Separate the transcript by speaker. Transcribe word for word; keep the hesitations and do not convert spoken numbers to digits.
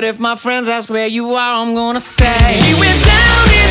Speaker 1: But if my friends ask where you are, I'm gonna say she went down in